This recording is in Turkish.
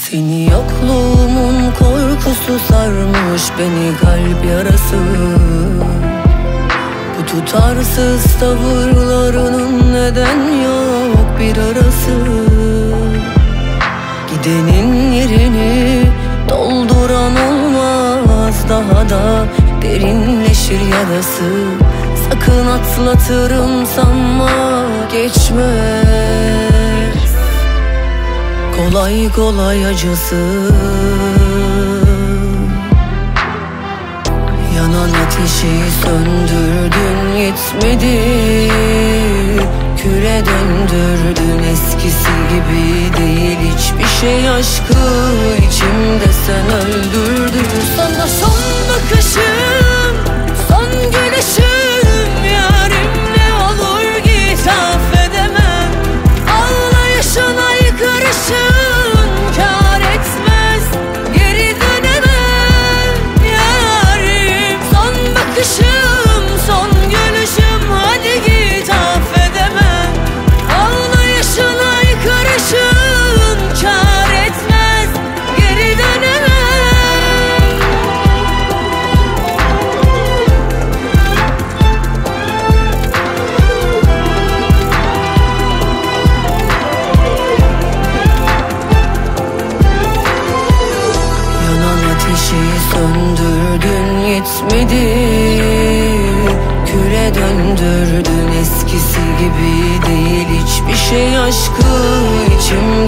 Seni yokluğumun korkusu sarmış beni kalp yarası. Bu tutarsız tavırlarının neden yok bir arası. Gidenin yerini dolduran olmaz, daha da derinleşir yarası. Sakın atlatırım sanma, geçmez kolay kolay acısı. Yanan ateşi söndürdün yetmedi, küle döndürdün, eskisi gibi değil hiçbir şey, aşkı içimde sen öldürdün. Sana son bakışım, son gülüşüm, yarim ne olur git, affedemem. Ağlayışına yıkırışın kâr etmez, geri dönemem yarim. Son bakışım, son gülüşüm, hadi git, affedemem. Ağlayışına yıkırışın kâr etmez, geri dönemem. Ateşi söndürdün yetmedi, küle döndürdün, eskisi gibi değil hiçbir şey, aşkı içimde